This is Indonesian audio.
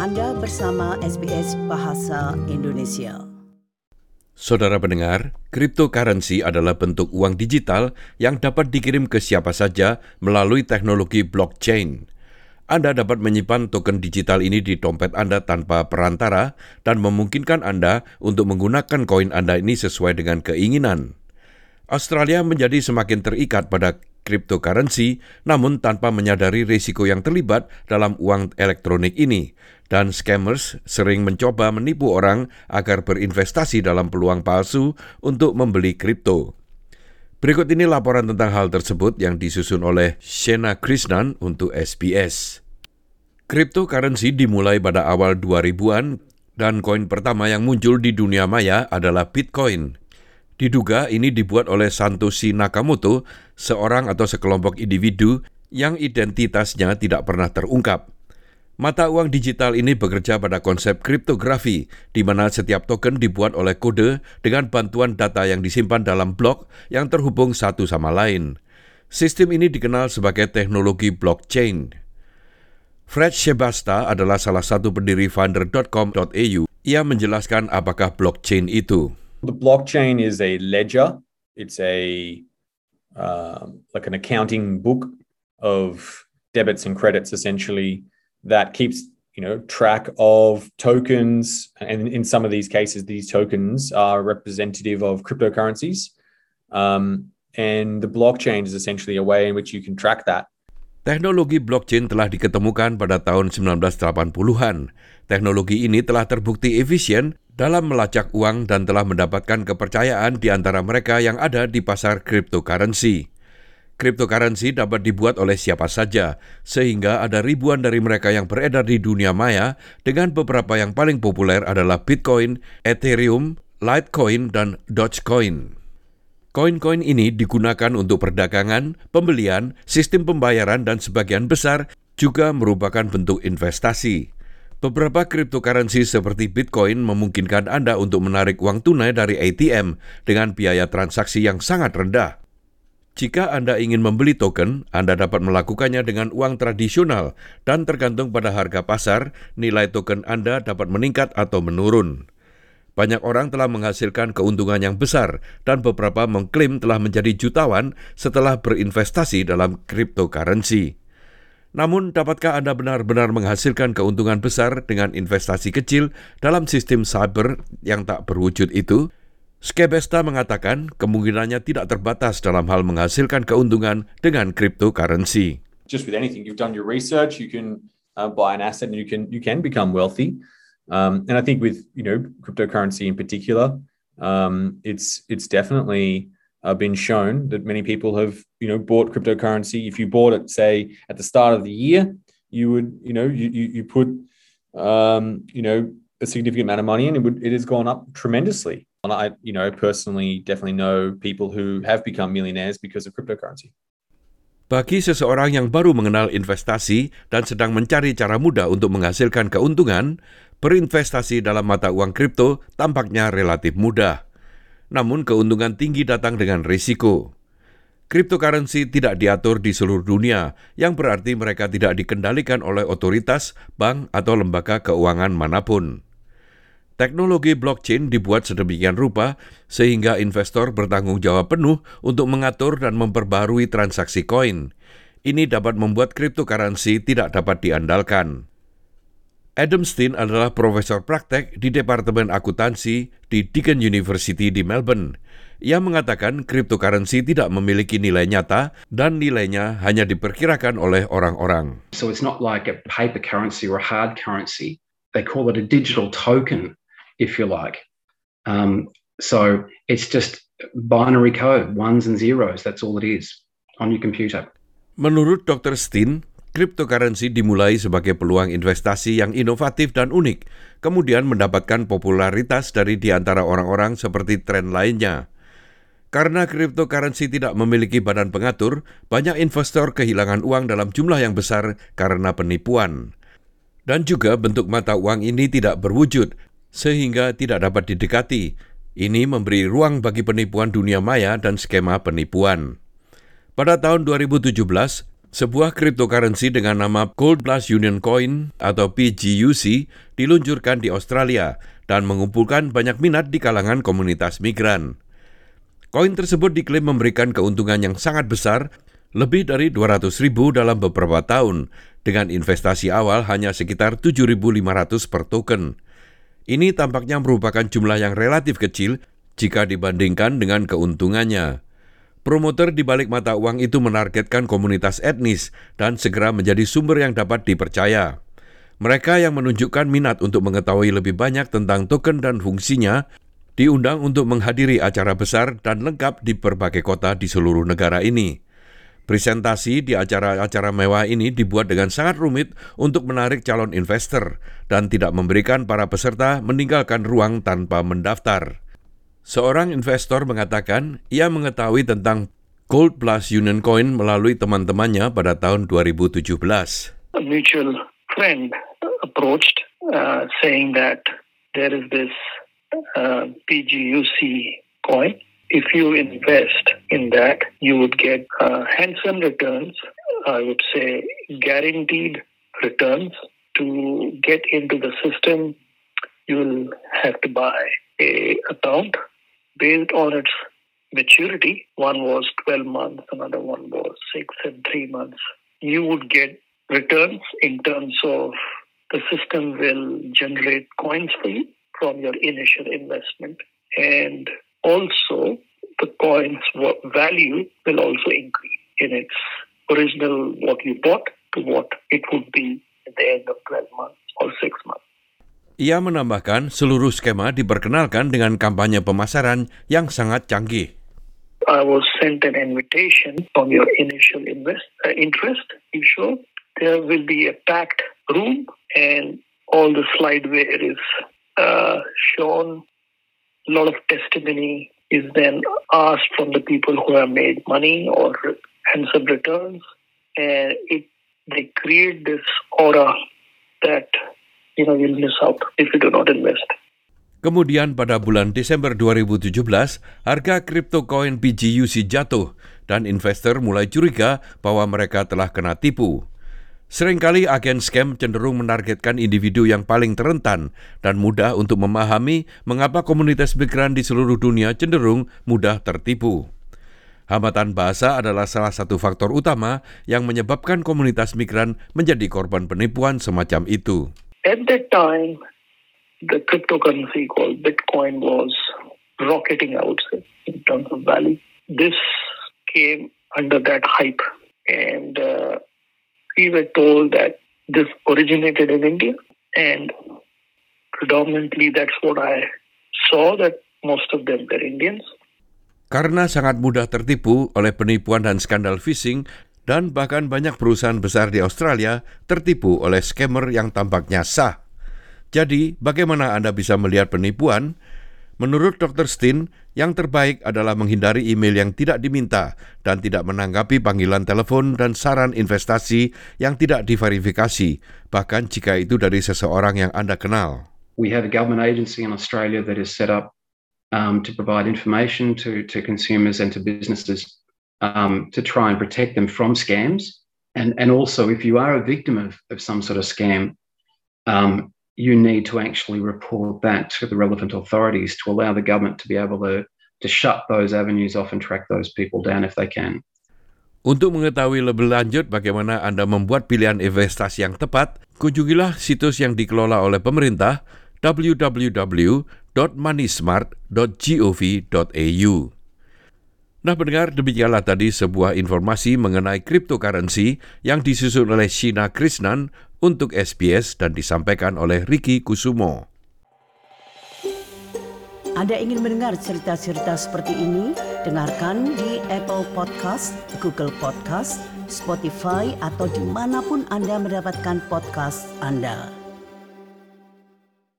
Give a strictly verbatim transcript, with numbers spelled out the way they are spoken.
Anda bersama S B S Bahasa Indonesia. Saudara pendengar, cryptocurrency adalah bentuk uang digital yang dapat dikirim ke siapa saja melalui teknologi blockchain. Anda dapat menyimpan token digital ini di dompet Anda tanpa perantara dan memungkinkan Anda untuk menggunakan koin Anda ini sesuai dengan keinginan. Australia menjadi semakin terikat pada cryptocurrency namun tanpa menyadari risiko yang terlibat dalam uang elektronik ini. Dan scammers sering mencoba menipu orang agar berinvestasi dalam peluang palsu untuk membeli kripto. Berikut ini laporan tentang hal tersebut yang disusun oleh Shena Krishnan untuk S B S. Cryptocurrency dimulai pada awal dua ribuan dan koin pertama yang muncul di dunia maya adalah Bitcoin. Diduga ini dibuat oleh Satoshi Nakamoto, seorang atau sekelompok individu yang identitasnya tidak pernah terungkap. Mata uang digital ini bekerja pada konsep kriptografi, di mana setiap token dibuat oleh kode dengan bantuan data yang disimpan dalam blok yang terhubung satu sama lain. Sistem ini dikenal sebagai teknologi blockchain. Fred Shebasta adalah salah satu pendiri Finder dot com dot a u. Ia menjelaskan apakah blockchain itu. The blockchain is a ledger. It's a uh, like an accounting book of debits and credits, essentially, that keeps, you know, track of tokens, and in some of these cases, these tokens are representative of cryptocurrencies. Um, and the blockchain is essentially a way in which you can track that. Teknologi blockchain telah diketemukan pada tahun sembilan belas delapan puluhan. Teknologi ini telah terbukti efisien dalam melacak uang dan telah mendapatkan kepercayaan di antara mereka yang ada di pasar cryptocurrency. Cryptocurrency dapat dibuat oleh siapa saja, sehingga ada ribuan dari mereka yang beredar di dunia maya dengan beberapa yang paling populer adalah Bitcoin, Ethereum, Litecoin, dan Dogecoin. Koin-koin ini digunakan untuk perdagangan, pembelian, sistem pembayaran, dan sebagian besar juga merupakan bentuk investasi. Beberapa cryptocurrency seperti Bitcoin memungkinkan Anda untuk menarik uang tunai dari A T M dengan biaya transaksi yang sangat rendah. Jika Anda ingin membeli token, Anda dapat melakukannya dengan uang tradisional dan tergantung pada harga pasar, nilai token Anda dapat meningkat atau menurun. Banyak orang telah menghasilkan keuntungan yang besar dan beberapa mengklaim telah menjadi jutawan setelah berinvestasi dalam cryptocurrency. Namun, dapatkah Anda benar-benar menghasilkan keuntungan besar dengan investasi kecil dalam sistem cyber yang tak berwujud itu? Shebasta mengatakan kemungkinannya tidak terbatas dalam hal menghasilkan keuntungan dengan cryptocurrency. Just with anything, you've done your research, you can uh, buy an asset and you can you can become wealthy. Um, and I think with, you know, cryptocurrency in particular, um, it's it's definitely uh, been shown that many people have, you know, bought cryptocurrency. If you bought it, say, at the start of the year, you would, you know, you you, you put, um, you know, a significant amount of money in, it would it has gone up tremendously. And I, you know, personally definitely know people who have become millionaires because of cryptocurrency. Bagi seseorang yang baru mengenal investasi dan sedang mencari cara mudah untuk menghasilkan keuntungan, berinvestasi dalam mata uang kripto tampaknya relatif mudah. Namun keuntungan tinggi datang dengan risiko. Cryptocurrency tidak diatur di seluruh dunia, yang berarti mereka tidak dikendalikan oleh otoritas, bank, atau lembaga keuangan manapun. Teknologi blockchain dibuat sedemikian rupa sehingga investor bertanggung jawab penuh untuk mengatur dan memperbarui transaksi koin. Ini dapat membuat cryptocurrency tidak dapat diandalkan. Adam Steen adalah profesor praktek di Departemen Akuntansi di Deakin University di Melbourne. Ia mengatakan cryptocurrency tidak memiliki nilai nyata dan nilainya hanya diperkirakan oleh orang-orang. So it's not like a paper currency or a hard currency. They call it a digital token, if you like. Um, so it's just binary code, ones and zeros. That's all it is on your computer. Menurut dokter Steen, cryptocurrency dimulai sebagai peluang investasi yang inovatif dan unik, kemudian mendapatkan popularitas dari di antara orang-orang seperti tren lainnya. Karena cryptocurrency tidak memiliki badan pengatur, banyak investor kehilangan uang dalam jumlah yang besar karena penipuan. Dan juga bentuk mata uang ini tidak berwujud, sehingga tidak dapat didekati. Ini memberi ruang bagi penipuan dunia maya dan skema penipuan. Pada tahun dua ribu tujuh belas, Sebuah cryptocurrency dengan nama Gold Plus Union Coin atau P G U C diluncurkan di Australia dan mengumpulkan banyak minat di kalangan komunitas migran. Koin tersebut diklaim memberikan keuntungan yang sangat besar, lebih dari dua ratus ribu dalam beberapa tahun, dengan investasi awal hanya sekitar tujuh ribu lima ratus per token. Ini tampaknya merupakan jumlah yang relatif kecil jika dibandingkan dengan keuntungannya. Promotor di balik mata uang itu menargetkan komunitas etnis dan segera menjadi sumber yang dapat dipercaya. Mereka yang menunjukkan minat untuk mengetahui lebih banyak tentang token dan fungsinya diundang untuk menghadiri acara besar dan lengkap di berbagai kota di seluruh negara ini. Presentasi di acara-acara mewah ini dibuat dengan sangat rumit untuk menarik calon investor dan tidak memberikan para peserta meninggalkan ruang tanpa mendaftar. Seorang investor mengatakan ia mengetahui tentang Gold Plus Union Coin melalui teman-temannya pada tahun dua ribu tujuh belas. A mutual friend approached uh, saying that there is this uh, P G U C coin. If you invest in that, you would get uh, handsome returns, I would say guaranteed returns. To get into the system, you will have to buy a account based on its maturity. One was twelve months, another one was six and three months. You would get returns in terms of the system will generate coins for you from your initial investment. And also the coins value will also increase in its original what you bought to what it would be at the end of twelve months or six months. Ia menambahkan seluruh skema diperkenalkan dengan kampanye pemasaran yang sangat canggih. I was sent an invitation from your initial invest, uh, interest. You show there will be a packed room and all the slideware is uh, shown. A lot of testimony is then asked from the people who have made money or handsome returns, and it they create this aura that you know, you'll miss out if you do not invest. Kemudian pada bulan Desember dua ribu tujuh belas, harga crypto coin P G U C jatuh dan investor mulai curiga bahwa mereka telah kena tipu. Seringkali agen scam cenderung menargetkan individu yang paling terentan dan mudah untuk memahami mengapa komunitas migran di seluruh dunia cenderung mudah tertipu. Hambatan bahasa adalah salah satu faktor utama yang menyebabkan komunitas migran menjadi korban penipuan semacam itu. At that time, the cryptocurrency called Bitcoin was rocketing, I would say, in terms of value. This came under that hype. And uh, we were told that this originated in India. And predominantly that's what I saw, that most of them were Indians. Karena sangat mudah tertipu oleh penipuan dan skandal phishing, dan bahkan banyak perusahaan besar di Australia tertipu oleh scammer yang tampaknya sah. Jadi, bagaimana Anda bisa melihat penipuan? Menurut doktor Steen, yang terbaik adalah menghindari email yang tidak diminta dan tidak menanggapi panggilan telepon dan saran investasi yang tidak diverifikasi, bahkan jika itu dari seseorang yang Anda kenal. We have a government agency in Australia that is set up um, to provide information to, to consumers and to businesses Um, to try and protect them from scams. And, and also, if you are a victim of, of some sort of scam, um, you need to actually report that to the relevant authorities to allow the government to be able to, to shut those avenues off and track those people down if they can. Untuk mengetahui lebih lanjut bagaimana Anda membuat pilihan investasi yang tepat, kunjungilah situs yang dikelola oleh pemerintah w w w dot moneysmart dot gov dot a u. Nah pendengar, demikianlah tadi sebuah informasi mengenai cryptocurrency yang disusun oleh Sheena Krishnan untuk S B S dan disampaikan oleh Ricky Kusumo. Anda ingin mendengar cerita-cerita seperti ini? Dengarkan di Apple Podcast, Google Podcast, Spotify, atau dimanapun Anda mendapatkan podcast Anda.